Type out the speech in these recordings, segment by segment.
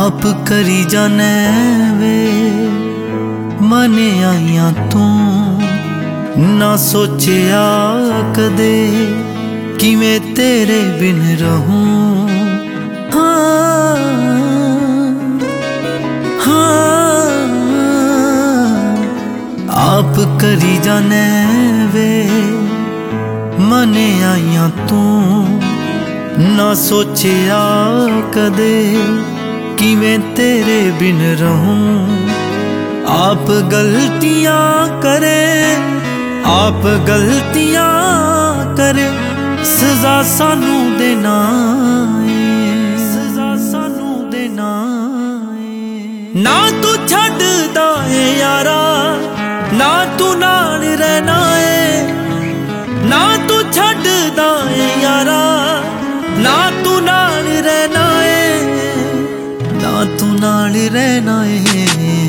आप करी जाने वे मने आइया तू ना सोचिया कदे कि मैं तेरे बिन रहूं। हाँ, हाँ, आप करी जाने वे मने आइया तू ना सोचिया कदे कि मैं तेरे बिन रहूं। आप गलतियां करे, आप गलतियां करे, सजा सानू देना है, सजा सानू देना है। ना तू छड्डदा है यारा, ना तू नाल रहना है। ना तू छड्डदा है यारा, ना तू नाल रहना है, ना तू नाल रहना है।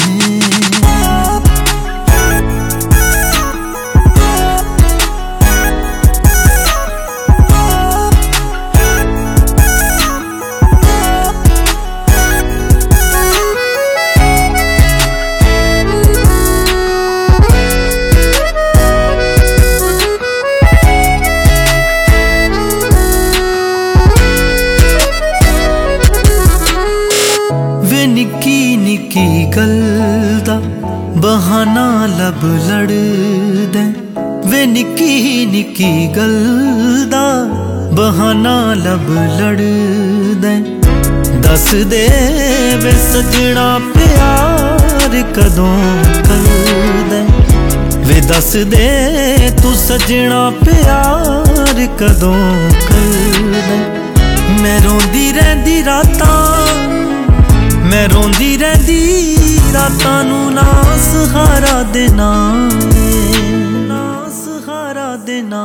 निक्की निक्की गल दा बहाना लब लड़ दे, वे निक्की निक्की गल दा बहाना लब लड़ दे। दस दे वे सजना प्यार कदों कर दे, वे दस दे तू सजना प्यार कदों कर दे। मैं रोंदी रहिंदी रातां, मैं रोंदी रहिंदी रातां नू ना सहारा देना, ना सहारा देना।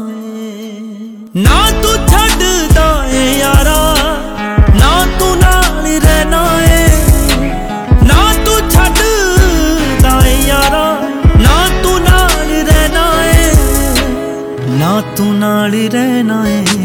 ना तू छड्डदा है यारा, ना तू नाल रहना है। ना तू छड्डदा है यारा, ना तू नाल रहना है, ना तू नाल रहना है।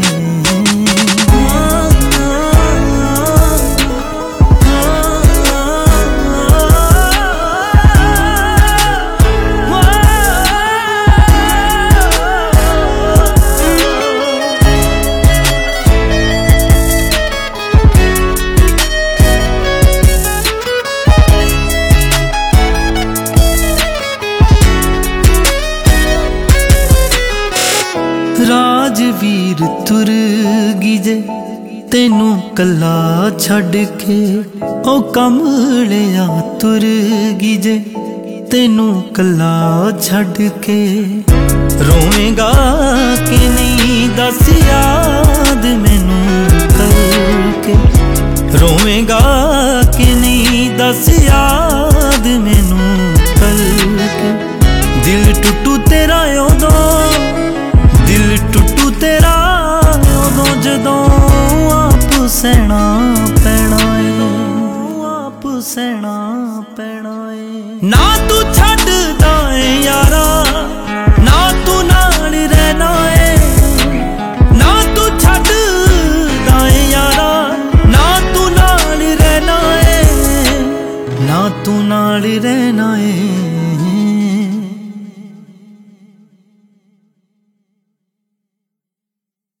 राजवीर तुर गी जे तेनू कला छड़ के, ओ कमलिया तुर गी जे तेनू कला छड़ के। रोवेगा कि नहीं दस याद मैनू करके, रोवेगा कि नहीं दस याद मैनू करके। दिल टुटू तेरा उदों, दिल टुटू तेरा उदों जदों आप सहना पैना है, आप सहना पैना है। ना तू छड्डदा है यारा, ना तू नाल रहना है। ना तू छड्डदा है यारा, ना तू नाल रहना है, ना तू नाल रहना है।